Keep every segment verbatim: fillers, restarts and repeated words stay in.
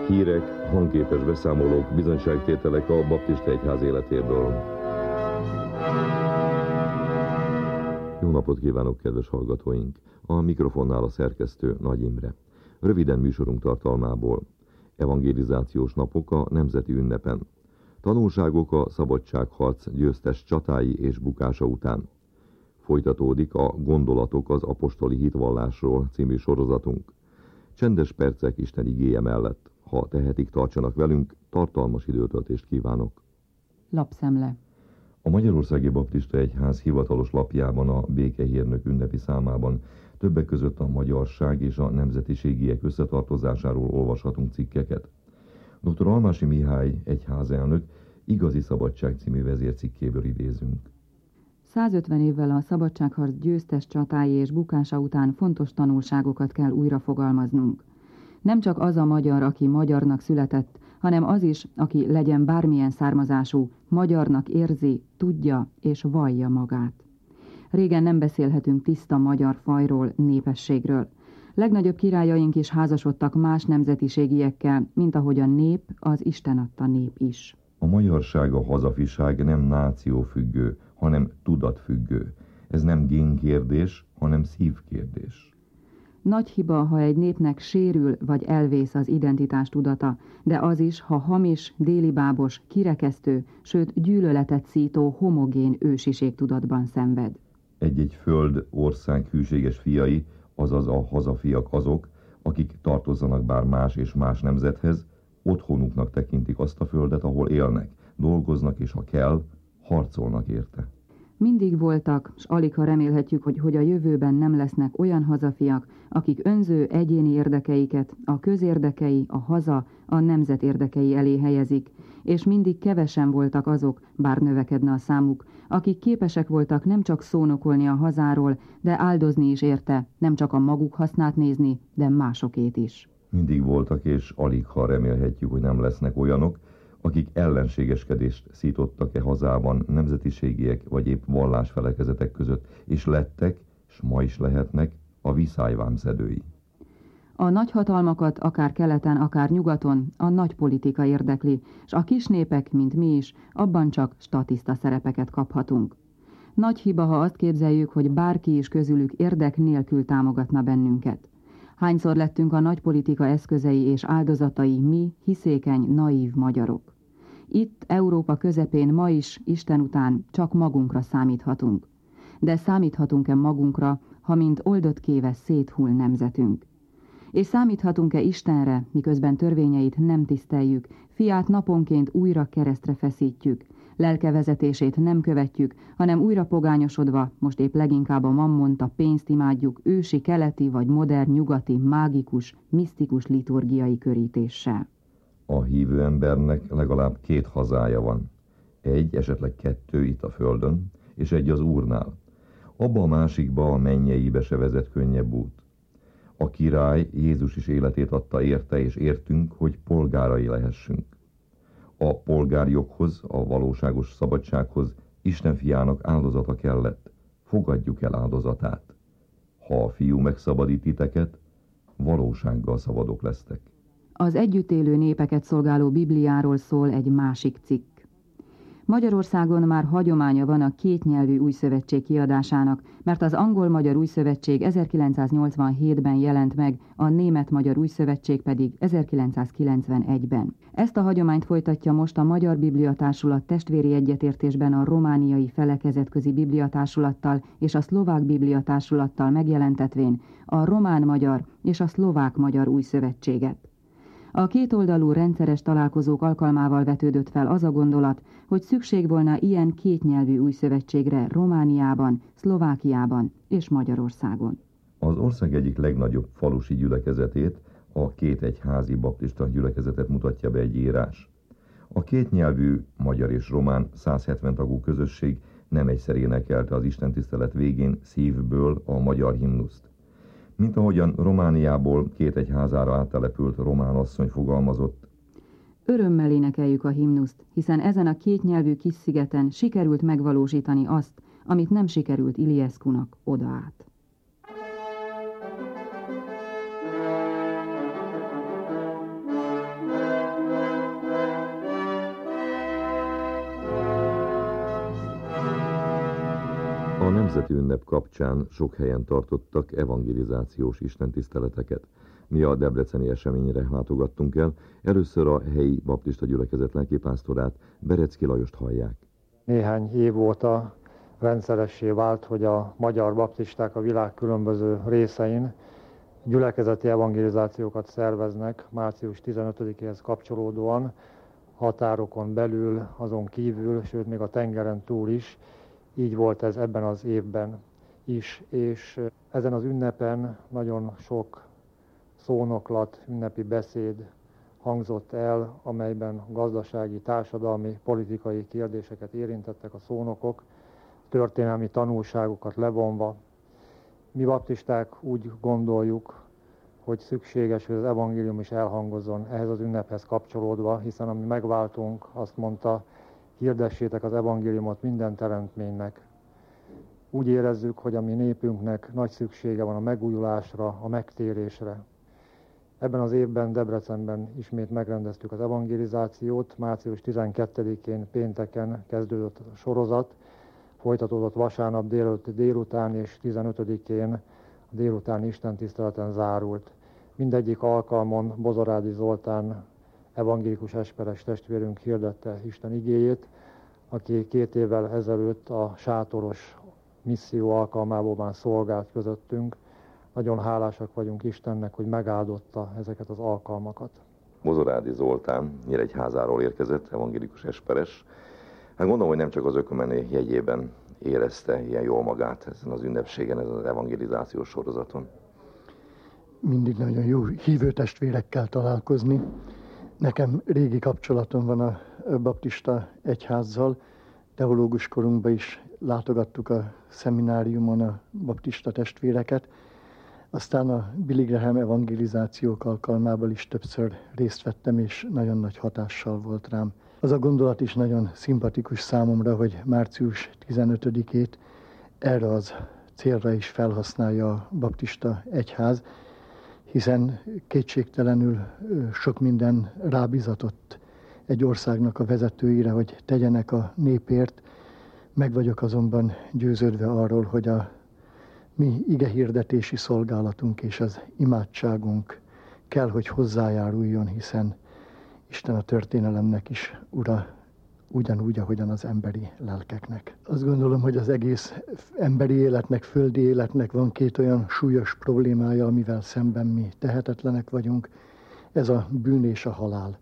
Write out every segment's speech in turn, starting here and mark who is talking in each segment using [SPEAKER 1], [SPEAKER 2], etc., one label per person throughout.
[SPEAKER 1] Hírek, hangképes beszámolók, bizonyságtételek a baptista egyház életéből. Jó napot kívánok, kedves hallgatóink! A mikrofonnál a szerkesztő Nagy Imre. Röviden műsorunk tartalmából. Evangelizációs napok a nemzeti ünnepen. Tanulságok a szabadságharc győztes csatái és bukása után. Folytatódik a Gondolatok az apostoli hitvallásról című sorozatunk. Csendes percek Isten igéje mellett. Ha tehetik, tartsanak velünk, tartalmas időtöltést kívánok.
[SPEAKER 2] Lapszemle.
[SPEAKER 1] A Magyarországi Baptista Egyház hivatalos lapjában a békehírnök ünnepi számában többek között a magyarság és a nemzetiségiek összetartozásáról olvashatunk cikkeket. doktor Almási Mihály egyházelnök Igazi Szabadság című vezércikkéből idézünk.
[SPEAKER 2] százötven évvel a szabadságharc győztes csatái és bukása után fontos tanulságokat kell újra fogalmaznunk. Nem csak az a magyar, aki magyarnak született, hanem az is, aki legyen bármilyen származású, magyarnak érzi, tudja és vallja magát. Régen nem beszélhetünk tiszta magyar fajról, népességről. Legnagyobb királyaink is házasodtak más nemzetiségiekkel, mint ahogy a nép, az Isten adta nép is.
[SPEAKER 1] A magyarság, a hazafiság nem nációfüggő, hanem tudatfüggő. Ez nem génkérdés, hanem szívkérdés.
[SPEAKER 2] Nagy hiba, ha egy népnek sérül vagy elvész az identitás tudata, de az is, ha hamis, délibábos, kirekesztő, sőt gyűlöletet szító homogén ősiség tudatban szenved.
[SPEAKER 1] Egy-egy föld, ország hűséges fiai, azaz a hazafiak azok, akik tartozzanak bár más és más nemzethez, otthonuknak tekintik azt a földet, ahol élnek, dolgoznak és ha kell, harcolnak érte.
[SPEAKER 2] Mindig voltak, s aligha remélhetjük, hogy, hogy a jövőben nem lesznek olyan hazafiak, akik önző egyéni érdekeiket, a közérdekei, a haza, a nemzet érdekei elé helyezik, és mindig kevesen voltak azok, bár növekedne a számuk, akik képesek voltak nem csak szónokolni a hazáról, de áldozni is érte, nem csak a maguk hasznát nézni, de másokét is.
[SPEAKER 1] Mindig voltak, és aligha remélhetjük, hogy nem lesznek olyanok, akik ellenségeskedést szítottak-e hazában nemzetiségiek vagy épp vallásfelekezetek között, és lettek, s ma is lehetnek a viszályvámszedői.
[SPEAKER 2] A nagyhatalmakat akár keleten, akár nyugaton a nagy politika érdekli, s a kis népek, mint mi is, abban csak statiszta szerepeket kaphatunk. Nagy hiba, ha azt képzeljük, hogy bárki is közülük érdek nélkül támogatna bennünket. Hányszor lettünk a nagy politika eszközei és áldozatai mi, hiszékeny, naív magyarok. Itt, Európa közepén ma is, Isten után csak magunkra számíthatunk. De számíthatunk-e magunkra, ha mint oldott kéve széthull nemzetünk? És számíthatunk-e Istenre, miközben törvényeit nem tiszteljük, fiát naponként újra keresztre feszítjük, lelke vezetését nem követjük, hanem újra pogányosodva, most épp leginkább a mammont, a pénzt imádjuk, ősi, keleti vagy modern, nyugati, mágikus, misztikus liturgiai körítéssel.
[SPEAKER 1] A hívő embernek legalább két hazája van. Egy, esetleg kettő itt a földön, és egy az Úrnál. Abba a másikba, a mennyeibe se vezet könnyebb út. A király Jézus is életét adta érte és értünk, hogy polgárai lehessünk. A polgárjoghoz, a valóságos szabadsághoz Isten fiának áldozata kellett. Fogadjuk el áldozatát. Ha a fiú megszabadít titeket, valósággal szabadok lesztek.
[SPEAKER 2] Az együtt élő népeket szolgáló Bibliáról szól egy másik cikk. Magyarországon már hagyománya van a kétnyelvű újszövetség kiadásának, mert az angol-magyar újszövetség ezerkilencszáznyolcvanhétben jelent meg, a német-magyar újszövetség pedig ezerkilencszázkilencvenegyben. Ezt a hagyományt folytatja most a Magyar Bibliatársulat testvéri egyetértésben a romániai felekezetközi bibliatársulattal és a szlovák bibliatársulattal megjelentetvén a román-magyar és a szlovák-magyar újszövetséget. A kétoldalú rendszeres találkozók alkalmával vetődött fel az a gondolat, hogy szükség volna ilyen kétnyelvű újszövetségre Romániában, Szlovákiában és Magyarországon.
[SPEAKER 1] Az ország egyik legnagyobb falusi gyülekezetét, a két egyházi baptista gyülekezetet mutatja be egy írás. A kétnyelvű magyar és román százhetven tagú közösség nem egyszer énekelte az istentisztelet végén szívből a magyar himnuszt. Mint ahogyan Romániából két egyházára áttelepült román asszony fogalmazott.
[SPEAKER 2] Örömmel énekeljük a himnuszt, hiszen ezen a kétnyelvű kis szigeten sikerült megvalósítani azt, amit nem sikerült Iliescunak oda át.
[SPEAKER 1] gyülekezeti ünnep kapcsán sok helyen tartottak evangelizációs istentiszteleteket. Mi a debreceni eseményre látogattunk el, először a helyi baptista gyülekezet lelkipásztorát, Berecki Lajost hallják.
[SPEAKER 3] Néhány év óta rendszeressé vált, hogy a magyar baptisták a világ különböző részein gyülekezeti evangelizációkat szerveznek március tizenötödikéhez kapcsolódóan, határokon belül, azon kívül, sőt még a tengeren túl is. Így volt ez ebben az évben is, és ezen az ünnepen nagyon sok szónoklat, ünnepi beszéd hangzott el, amelyben gazdasági, társadalmi, politikai kérdéseket érintettek a szónokok, történelmi tanulságokat levonva. Mi baptisták úgy gondoljuk, hogy szükséges, hogy az evangélium is elhangozzon ehhez az ünnephez kapcsolódva, hiszen ami megváltunk, azt mondta, hirdessétek az evangéliumot minden teremtménynek. Úgy érezzük, hogy a mi népünknek nagy szüksége van a megújulásra, a megtérésre. Ebben az évben Debrecenben ismét megrendeztük az evangelizációt, március tizenkettedikén pénteken kezdődött a sorozat, folytatódott vasárnap délután, délután és tizenötödikén a délutáni istentiszteleten zárult. Mindegyik alkalmon Bozorádi Zoltán evangélikus esperes testvérünk hirdette Isten igéjét, aki két évvel ezelőtt a sátoros misszió alkalmából már szolgált közöttünk. Nagyon hálásak vagyunk Istennek, hogy megáldotta ezeket az alkalmakat.
[SPEAKER 1] Bozorádi Zoltán Nyíregyházáról érkezett, evangélikus esperes. Hát gondolom, hogy nem csak az ökumené jegyében érezte ilyen jól magát ezen az ünnepségen, ezen az evangelizációs sorozaton.
[SPEAKER 4] Mindig nagyon jó hívő testvérekkel találkozni. Nekem régi kapcsolatom van a baptista egyházzal. Teológus korunkban is látogattuk a szemináriumon a baptista testvéreket. Aztán a Billy Graham evangelizációk alkalmával is többször részt vettem, és nagyon nagy hatással volt rám. Az a gondolat is nagyon szimpatikus számomra, hogy március tizenötödikét erre az célra is felhasználja a baptista egyház, hiszen kétségtelenül sok minden rábizatott egy országnak a vezetőire, hogy tegyenek a népért. Meg vagyok azonban győződve arról, hogy a mi igehirdetési szolgálatunk és az imádságunk kell, hogy hozzájáruljon, hiszen Isten a történelemnek is ura, ugyanúgy, ahogyan az emberi lelkeknek. Azt gondolom, hogy az egész emberi életnek, földi életnek van két olyan súlyos problémája, amivel szemben mi tehetetlenek vagyunk. Ez a bűn és a halál.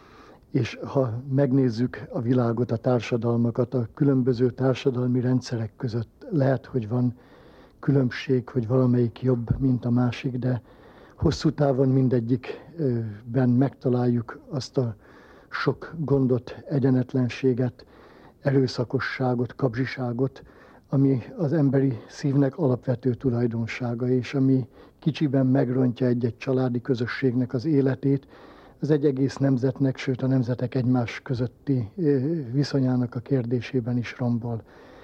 [SPEAKER 4] És ha megnézzük a világot, a társadalmakat, a különböző társadalmi rendszerek között lehet, hogy van különbség, hogy valamelyik jobb, mint a másik, de hosszú távon mindegyikben megtaláljuk azt a sok gondot, egyenetlenséget, erőszakosságot, kapzsiságot, ami az emberi szívnek alapvető tulajdonsága, és ami kicsiben megrontja egy-egy családi közösségnek az életét, az egy egész nemzetnek, sőt a nemzetek egymás közötti viszonyának a kérdésében is rombol.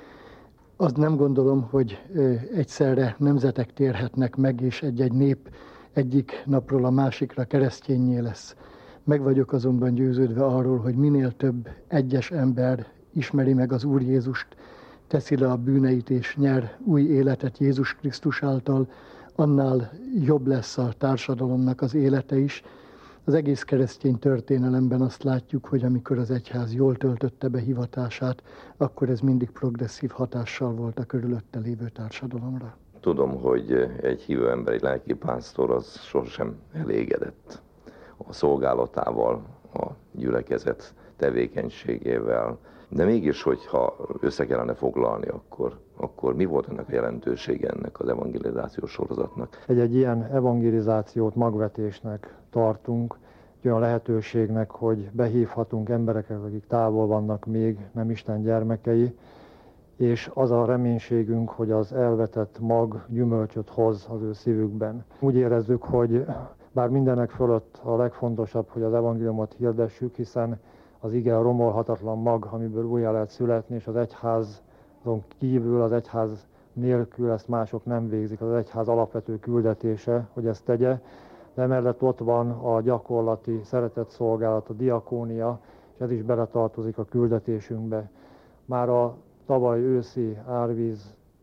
[SPEAKER 4] Azt nem gondolom, hogy egyszerre nemzetek térhetnek meg, és egy-egy nép egyik napról a másikra keresztényé lesz. Meg vagyok azonban győződve arról, hogy minél több egyes ember ismeri meg az Úr Jézust, teszi le a bűneit és nyer új életet Jézus Krisztus által, annál jobb lesz a társadalomnak az élete is. Az egész keresztény történelemben azt látjuk, hogy amikor az egyház jól töltötte be hivatását, akkor ez mindig progresszív hatással volt a körülötte lévő társadalomra.
[SPEAKER 1] Tudom, hogy egy hívő ember, egy lelkipásztor az sosem elégedett a szolgálatával, a gyülekezet tevékenységével. De mégis, hogyha össze kellene foglalni, akkor, akkor mi volt ennek a jelentősége ennek az evangelizációs sorozatnak?
[SPEAKER 3] Egy-egy ilyen evangelizációt magvetésnek tartunk, egy olyan lehetőségnek, hogy behívhatunk embereket, akik távol vannak még, nem Isten gyermekei, és az a reménységünk, hogy az elvetett mag gyümölcsöt hoz az ő szívükben. Úgy érezzük, hogy bár mindenek fölött a legfontosabb, hogy az evangéliumot hirdessük, hiszen az ige a romolhatatlan mag, amiből újjá lehet születni, és az egyházon kívül, az egyház nélkül ezt mások nem végzik. Az egyház alapvető küldetése, hogy ezt tegye, de emellett ott van a gyakorlati szeretetszolgálat, a diakónia, és ez is beletartozik a küldetésünkbe. Már a tavaly őszi árvíz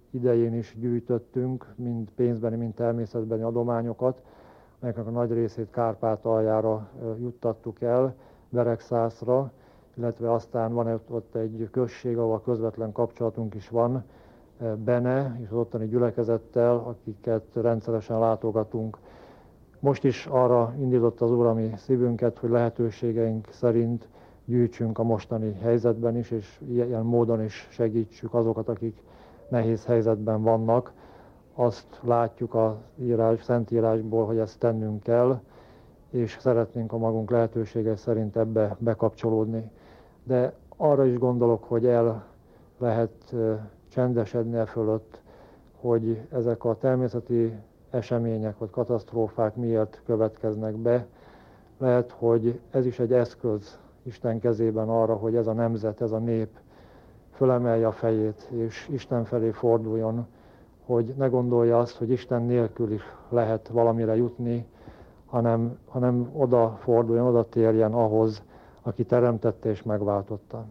[SPEAKER 3] idején is gyűjtöttünk, mind pénzbeni, mind természetbeni adományokat, melyeknek a nagy részét Kárpátaljára juttattuk el, Beregszászra, illetve aztán van ott egy község, ahol közvetlen kapcsolatunk is van, Bene, és az ottani gyülekezettel, akiket rendszeresen látogatunk. Most is arra indított az Úr a mi szívünket, hogy lehetőségeink szerint gyűjtsünk a mostani helyzetben is, és ilyen módon is segítsük azokat, akik nehéz helyzetben vannak. Azt látjuk a írás, Szentírásból, hogy ezt tennünk kell, és szeretnénk a magunk lehetősége szerint ebbe bekapcsolódni. De arra is gondolok, hogy el lehet csendesedni e fölött, hogy ezek a természeti események vagy katasztrófák miért következnek be. Lehet, hogy ez is egy eszköz Isten kezében arra, hogy ez a nemzet, ez a nép fölemelje a fejét, és Isten felé forduljon, hogy ne gondolja azt, hogy Isten nélkül is lehet valamire jutni, hanem, hanem oda forduljon, oda térjen ahhoz, aki teremtette és megváltotta.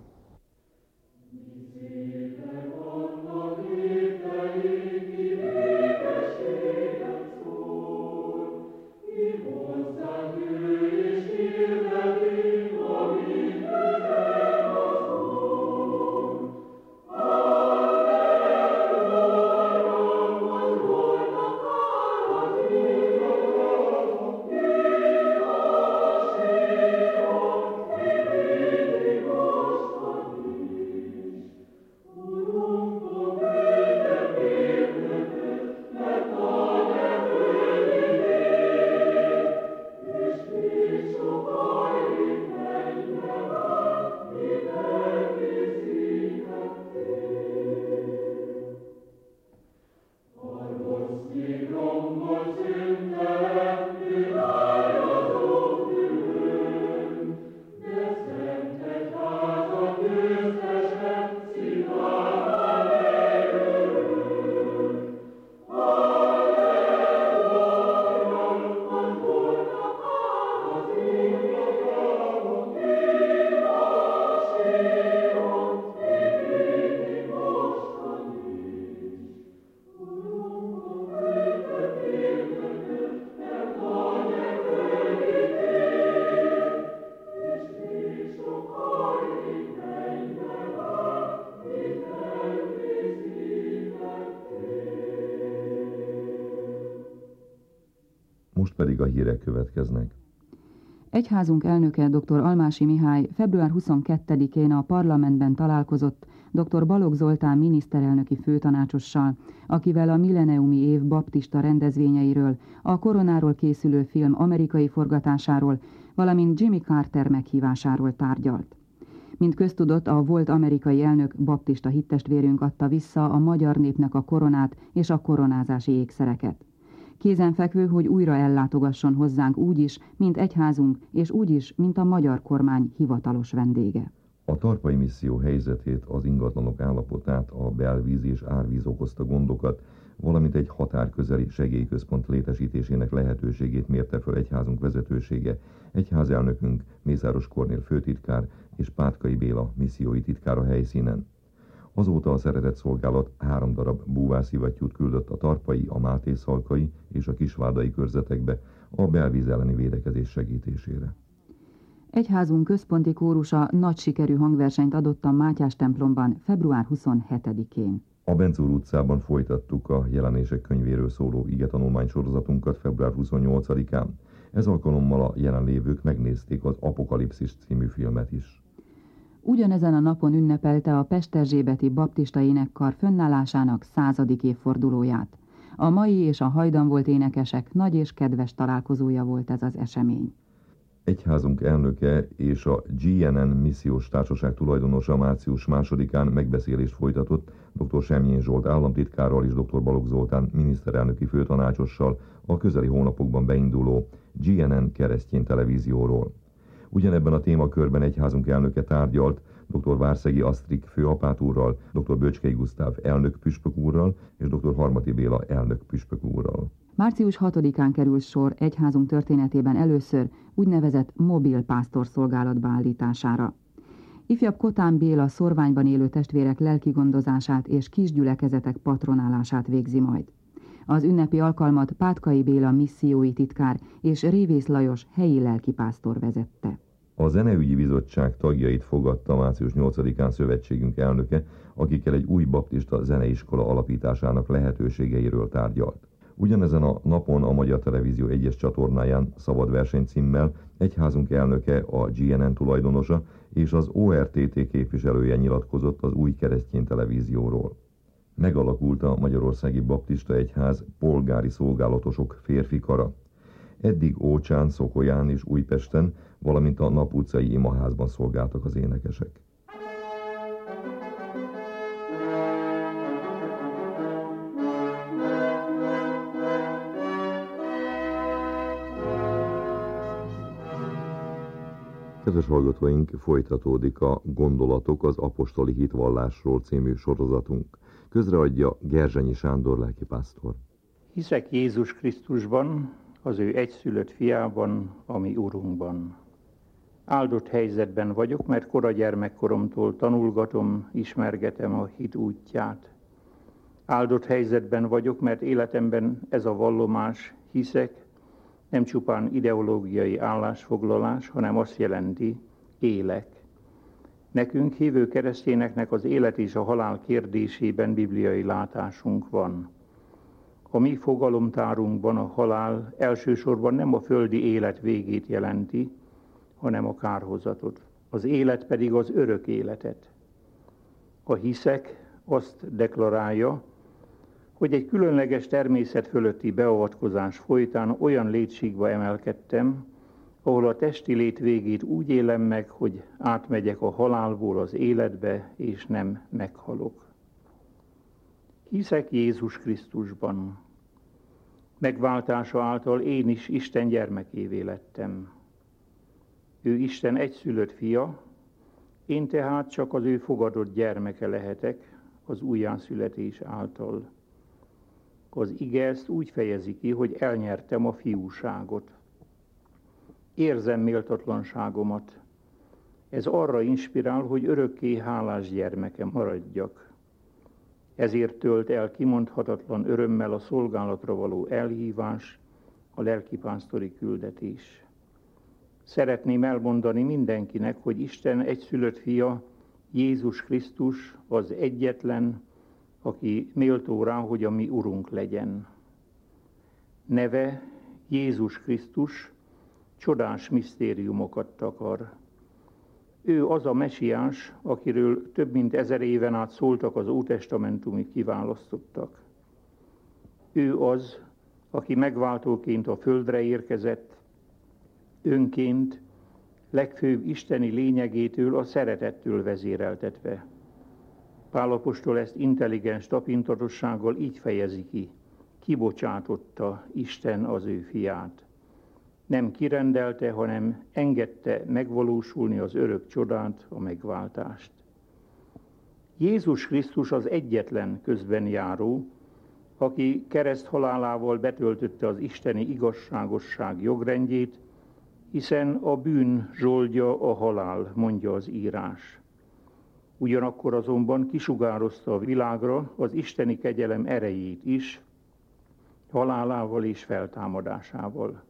[SPEAKER 1] Most pedig a hírek következnek.
[SPEAKER 2] Egyházunk elnöke dr. Almási Mihály február huszonkettedikén a parlamentben találkozott dr. Balogh Zoltán miniszterelnöki főtanácsossal, akivel a milleniumi év baptista rendezvényeiről, a koronáról készülő film amerikai forgatásáról, valamint Jimmy Carter meghívásáról tárgyalt. Mint köztudott, a volt amerikai elnök baptista hittestvérünk adta vissza a magyar népnek a koronát és a koronázási ékszereket. Kézenfekvő, hogy újra ellátogasson hozzánk úgy is, mint egyházunk, és úgy is, mint a magyar kormány hivatalos vendége.
[SPEAKER 1] A tarpai misszió helyzetét, az ingatlanok állapotát, a belvíz és árvíz okozta gondokat, valamint egy határközeli segélyközpont létesítésének lehetőségét mérte föl egyházunk vezetősége, egyházelnökünk, Mészáros Kornél főtitkár és Pátkai Béla missziói titkár a helyszínen. Azóta a szeretett szolgálat három darab búvászivattyút küldött a tarpai, a mátészalkai és a kisvárdai körzetekbe a belvíz elleni védekezés segítésére.
[SPEAKER 2] Egyházunk központi kórusa nagy sikerű hangversenyt adott a Mátyás templomban február huszonhetedikén.
[SPEAKER 1] A Bencúr utcában folytattuk a jelenések könyvéről szóló igetanulmány sorozatunkat február huszonnyolcadikán. Ez alkalommal a jelenlévők megnézték az Apokalipszis című filmet is.
[SPEAKER 2] Ugyanezen a napon ünnepelte a Pesterzsébeti baptista énekkar fönnállásának századik évfordulóját. A mai és a hajdan volt énekesek nagy és kedves találkozója volt ez az esemény.
[SPEAKER 1] Egyházunk elnöke és a gé en en missziós társaság tulajdonosa március másodikán megbeszélést folytatott dr. Semjén Zsolt államtitkárral és dr. Balogh Zoltán miniszterelnöki főtanácsossal a közeli hónapokban beinduló gé en en keresztény televízióról. Ugyanebben a témakörben egyházunk elnöke tárgyalt dr. Várszegi Asztrik főapát úrral, dr. Böcskei Gusztáv elnök püspök úrral és dr. Harmati Béla elnök püspök úrral.
[SPEAKER 2] március hatodikán kerül sor egyházunk történetében először úgynevezett mobil pásztorszolgálat beállítására. Ifjabb Kotán Béla szorványban élő testvérek lelki gondozását és kisgyülekezetek patronálását végzi majd. Az ünnepi alkalmat Pátkai Béla missziói titkár és Révész Lajos helyi lelkipásztor vezette.
[SPEAKER 1] A Zeneügyi Bizottság tagjait fogadta március nyolcadikán szövetségünk elnöke, akikkel egy új baptista zeneiskola alapításának lehetőségeiről tárgyalt. Ugyanezen a napon a Magyar Televízió egyes csatornáján szabad verseny címmel egyházunk elnöke, a gé en en tulajdonosa és az o er té té képviselője nyilatkozott az új keresztény televízióról. Megalakult a Magyarországi Baptista Egyház polgári szolgálatosok férfi kara. Eddig Ócsán, Szokolyán és Újpesten, valamint a Nap utcai imaházban szolgáltak az énekesek. Kedves hallgatóink, folytatódik a Gondolatok az apostoli hitvallásról című sorozatunk. Közreadja Gerzsenyi Sándor lelkipásztor.
[SPEAKER 5] Hiszek Jézus Krisztusban, az ő egyszülött fiában, a mi Urunkban. Áldott helyzetben vagyok, mert kora gyermekkoromtól tanulgatom, ismergetem a hit útját. Áldott helyzetben vagyok, mert életemben ez a vallomás, hiszek, nem csupán ideológiai állásfoglalás, hanem azt jelenti, élek. Nekünk, hívő keresztényeknek az élet és a halál kérdésében bibliai látásunk van. A mi fogalomtárunkban a halál elsősorban nem a földi élet végét jelenti, hanem a kárhozatot. Az élet pedig az örök életet. A hiszek azt deklarálja, hogy egy különleges természet fölötti beavatkozás folytán olyan létségbe emelkedtem, ahol a testi lét végét úgy élem meg, hogy átmegyek a halálból az életbe, és nem meghalok. Hiszek Jézus Krisztusban. Megváltása által én is Isten gyermekévé lettem. Ő Isten egyszülött fia, én tehát csak az ő fogadott gyermeke lehetek az újjászületés által. Az ige ezt úgy fejezi ki, hogy elnyertem a fiúságot. Érzem méltatlanságomat. Ez arra inspirál, hogy örökké hálás gyermeke maradjak. Ezért tölt el kimondhatatlan örömmel a szolgálatra való elhívás, a lelkipásztori küldetés. Szeretném elmondani mindenkinek, hogy Isten egyszülött fia, Jézus Krisztus az egyetlen, aki méltó rá, hogy a mi Urunk legyen. Neve Jézus Krisztus csodás misztériumokat takar. Ő az a mesiás, akiről több mint ezer éven át szóltak az ótestamentumi kiválasztottak. Ő az, aki megváltóként a földre érkezett, önként, legfőbb isteni lényegétől, a szeretettől vezéreltetve. Pál apostol ezt intelligens tapintatossággal így fejezi ki: kibocsátotta Isten az ő fiát. Nem kirendelte, hanem engedte megvalósulni az örök csodát, a megváltást. Jézus Krisztus az egyetlen közbenjáró, aki kereszthalálával betöltötte az isteni igazságosság jogrendjét, hiszen a bűn zsoldja a halál, mondja az írás. Ugyanakkor azonban kisugározta a világra az isteni kegyelem erejét is, halálával és feltámadásával.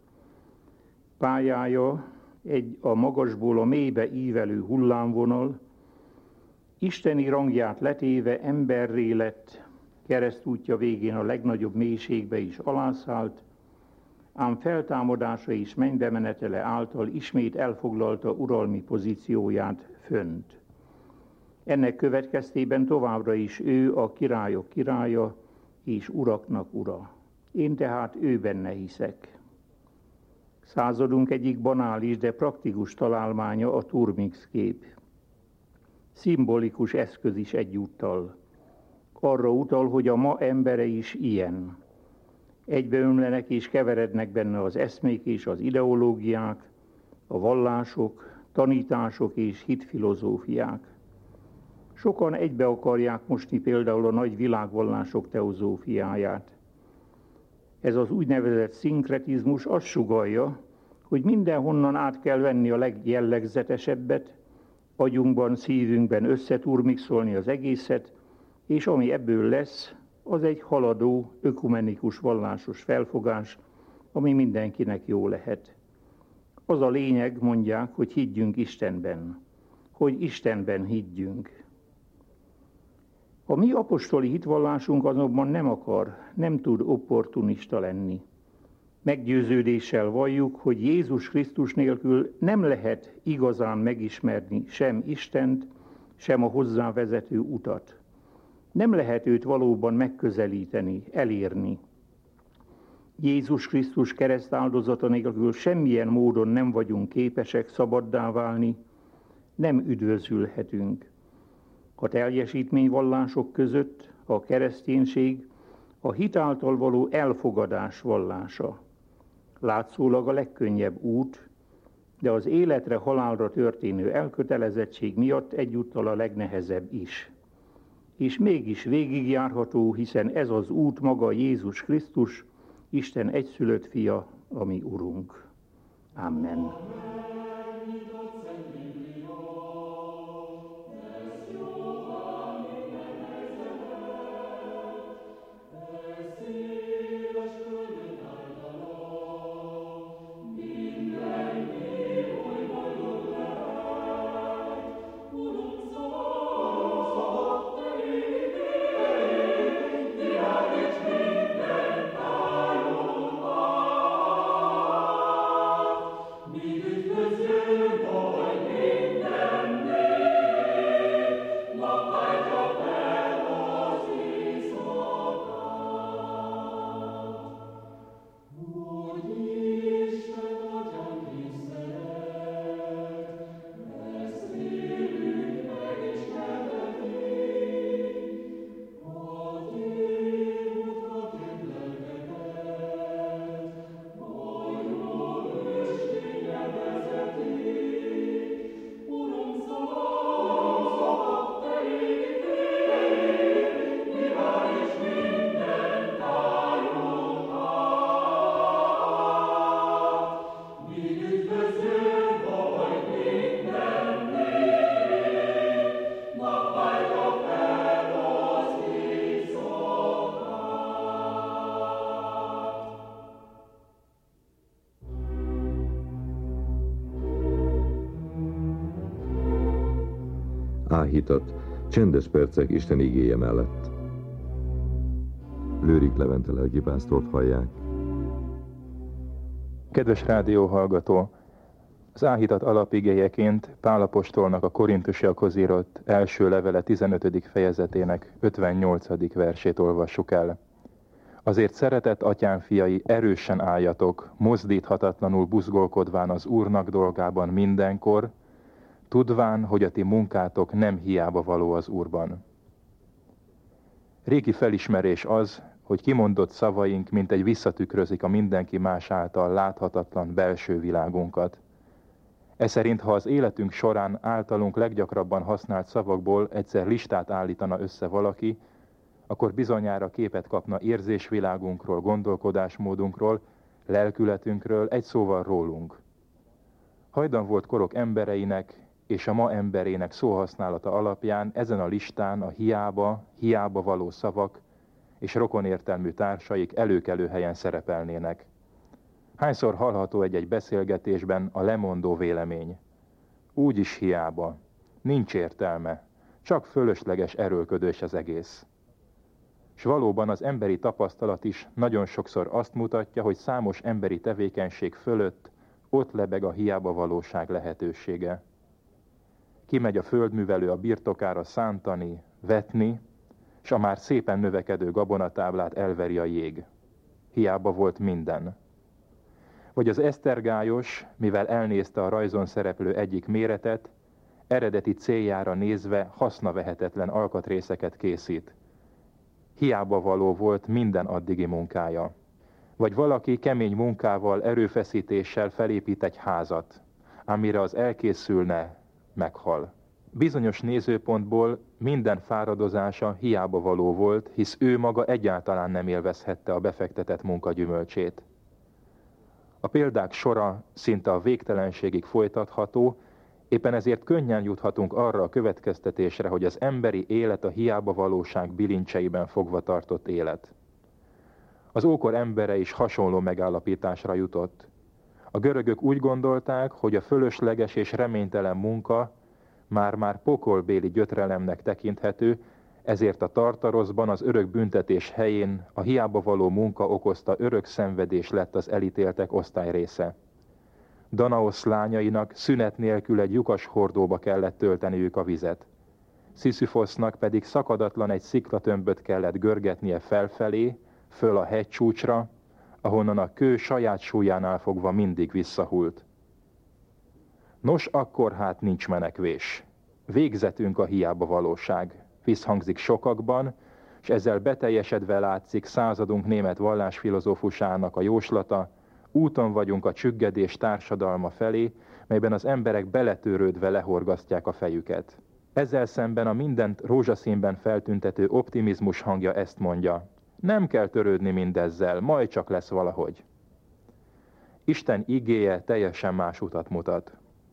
[SPEAKER 5] Pályája egy a magasból a mélybe ívelő hullámvonal, isteni rangját letéve emberré lett, keresztútja végén a legnagyobb mélységbe is alászállt, ám feltámadása és mennybe menetele által ismét elfoglalta uralmi pozícióját fönt. Ennek következtében továbbra is ő a királyok királya és uraknak ura. Én tehát ő benne hiszek. Századunk egyik banális, de praktikus találmánya a turmix kép. Szimbolikus eszköz is egyúttal. Arra utal, hogy a ma embere is ilyen. Egybeömlenek és keverednek benne az eszmék és az ideológiák, a vallások, tanítások és hitfilozófiák. Sokan egybe akarják mosni például a nagy világvallások teozófiáját. Ez az úgynevezett szinkretizmus azt sugallja, hogy mindenhonnan át kell venni a legjellegzetesebbet, agyunkban, szívünkben összeturmixolni az egészet, és ami ebből lesz, az egy haladó, ökumenikus, vallásos felfogás, ami mindenkinek jó lehet. Az a lényeg, mondják, hogy higgyünk Istenben, hogy Istenben higgyünk. A mi apostoli hitvallásunk azonban nem akar, nem tud opportunista lenni. Meggyőződéssel valljuk, hogy Jézus Krisztus nélkül nem lehet igazán megismerni sem Istent, sem a hozzá vezető utat. Nem lehet őt valóban megközelíteni, elérni. Jézus Krisztus keresztáldozata nélkül semmilyen módon nem vagyunk képesek szabaddá válni, nem üdvözülhetünk. A teljesítményvallások között a kereszténység a hit által való elfogadás vallása. Látszólag a legkönnyebb út, de az életre, halálra történő elkötelezettség miatt egyúttal a legnehezebb is. És mégis végigjárható, hiszen ez az út maga Jézus Krisztus, Isten egyszülött fia, a mi Urunk. Amen.
[SPEAKER 1] Áhítat, csendes percek Isten igéje mellett. Lőrik Levente lelkipásztort hallják.
[SPEAKER 6] Kedves rádióhallgató! Az áhítat alapigéjeként Pál apostolnak a korintusiakhoz írott első levele tizenötödik fejezetének ötvennyolcadik versét olvassuk el. Azért szeretett atyám fiai, erősen álljatok, mozdíthatatlanul buzgolkodván az Úrnak dolgában mindenkor, tudván, hogy a ti munkátok nem hiába való az Úrban. Régi felismerés az, hogy kimondott szavaink mint egy visszatükrözik a mindenki más által láthatatlan belső világunkat. Ez szerint, ha az életünk során általunk leggyakrabban használt szavakból egyszer listát állítana össze valaki, akkor bizonyára képet kapna érzésvilágunkról, gondolkodásmódunkról, lelkületünkről, egy szóval rólunk. Hajdan volt korok embereinek és a ma emberének szóhasználata alapján ezen a listán a hiába, hiába való szavak és rokonértelmű társaik előkelő helyen szerepelnének. Hányszor hallható egy-egy beszélgetésben a lemondó vélemény? Úgyis hiába, nincs értelme, csak fölösleges erőlködés az egész. S valóban az emberi tapasztalat is nagyon sokszor azt mutatja, hogy számos emberi tevékenység fölött ott lebeg a hiába valóság lehetősége. Kimegy a földművelő a birtokára szántani, vetni, s a már szépen növekedő gabonatáblát elveri a jég. Hiába volt minden. Vagy az esztergályos, mivel elnézte a rajzon szereplő egyik méretet, eredeti céljára nézve hasznavehetetlen alkatrészeket készít. Hiába való volt minden addigi munkája. Vagy valaki kemény munkával, erőfeszítéssel felépít egy házat, amire az elkészülne, meghal. Bizonyos nézőpontból minden fáradozása hiába való volt, hisz ő maga egyáltalán nem élvezhette a befektetett munka gyümölcsét. A példák sora szinte a végtelenségig folytatható, Éppen ezért könnyen juthatunk arra a következtetésre, hogy az emberi élet a hiába valóság bilincseiben fogva tartott élet. Az ókor embere is hasonló megállapításra jutott. A görögök úgy gondolták, hogy a fölösleges és reménytelen munka már-már pokolbéli gyötrelemnek tekinthető, ezért a Tartaroszban az örök büntetés helyén a hiába való munka okozta örök szenvedés lett az elítéltek osztályrésze. Danaosz lányainak szünet nélkül egy lyukas hordóba kellett tölteniük a vizet. Sziszüfosznak pedig szakadatlan egy sziklatömböt kellett görgetnie felfelé, föl a hegycsúcsra, ahonnan a kő saját súlyánál fogva mindig visszahult. Nos, akkor hát nincs menekvés. Végzetünk a hiába valóság. Visszhangzik sokakban, és ezzel beteljesedve látszik századunk német vallásfilozófusának a jóslata, úton vagyunk a csüggedés társadalma felé, melyben az emberek beletörődve lehorgasztják a fejüket. Ezzel szemben a mindent rózsaszínben feltüntető optimizmus hangja ezt mondja: nem kell törődni mindezzel, majd csak lesz valahogy. Isten igéje teljesen más utat mutat.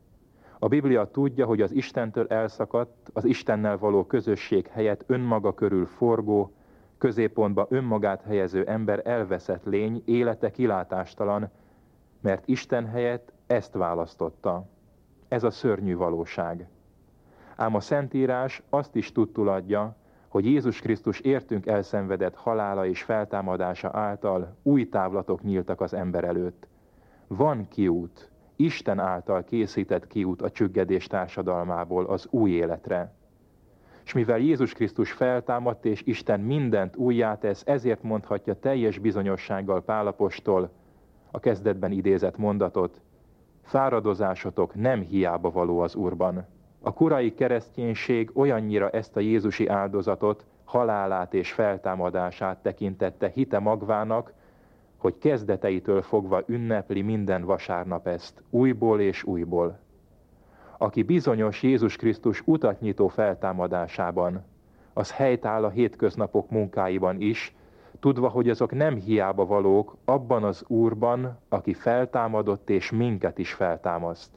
[SPEAKER 6] A Biblia tudja, hogy az Istentől elszakadt, az Istennel való közösség helyett önmaga körül forgó, középpontba önmagát helyező ember elveszett lény, élete kilátástalan, mert Isten helyett ezt választotta. Ez a szörnyű valóság. Ám a Szentírás azt is tudtul adja, hogy Jézus Krisztus értünk elszenvedett halála és feltámadása által új távlatok nyíltak az ember előtt. Van kiút, Isten által készített kiút a csüggedés társadalmából az új életre. És mivel Jézus Krisztus feltámadt és Isten mindent újjá tesz, ezért mondhatja teljes bizonyossággal Pál apostol a kezdetben idézett mondatot: fáradozásotok nem hiába való az Úrban. A korai kereszténység olyannyira ezt a jézusi áldozatot, halálát és feltámadását tekintette hite magvának, hogy kezdeteitől fogva ünnepli minden vasárnap ezt, újból és újból. Aki bizonyos Jézus Krisztus utat nyitó feltámadásában, az helytáll a hétköznapok munkáiban is, tudva, hogy azok nem hiába valók abban az Úrban, aki feltámadott és minket is feltámaszt.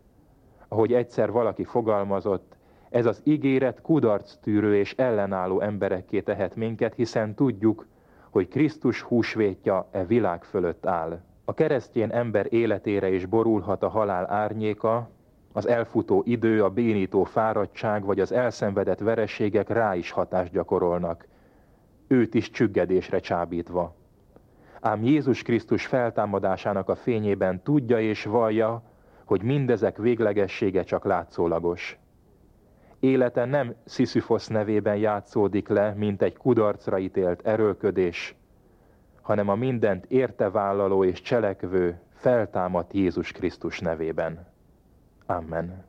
[SPEAKER 6] Ahogy egyszer valaki fogalmazott, ez az ígéret kudarctűrő és ellenálló emberekké tehet minket, hiszen tudjuk, hogy Krisztus húsvétja e világ fölött áll. A keresztény ember életére is borulhat a halál árnyéka, az elfutó idő, a bénító fáradtság vagy az elszenvedett vereségek rá is hatást gyakorolnak, őt is csüggedésre csábítva. Ám Jézus Krisztus feltámadásának a fényében tudja és vallja, hogy mindezek véglegessége csak látszólagos. Élete nem Sziszüfosz nevében játszódik le, mint egy kudarcra ítélt erőlködés, hanem a mindent értevállaló és cselekvő, feltámadt Jézus Krisztus nevében. Amen.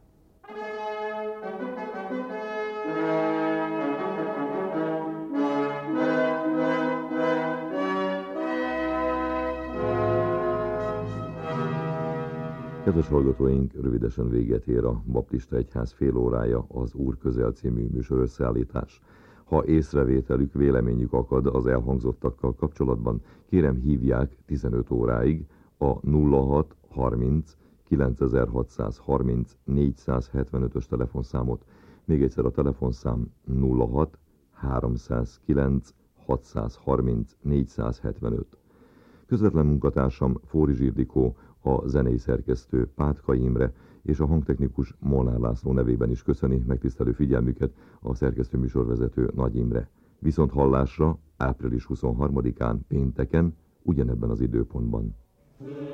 [SPEAKER 1] Kedves hallgatóink, rövidesen véget ér a Baptista Egyház fél órája, az Úr közel című műsor összeállítás. Ha észrevételük, véleményük akad az elhangzottakkal kapcsolatban, kérem hívják tizenöt óráig a nulla hat harminc kilencezerhatszázharminc négyszázhetvenötös telefonszámot. Még egyszer a telefonszám nulla hat háromszázkilenc hatszázharminc négyszázhetvenöt. Közvetlen munkatársam Fórizs Ildikó, a zenei szerkesztő Pátka Imre és a hangtechnikus Molnár László nevében is köszöni megtisztelő figyelmüket a szerkesztő műsorvezető Nagy Imre. Viszont hallásra április huszonharmadikán pénteken ugyanebben az időpontban.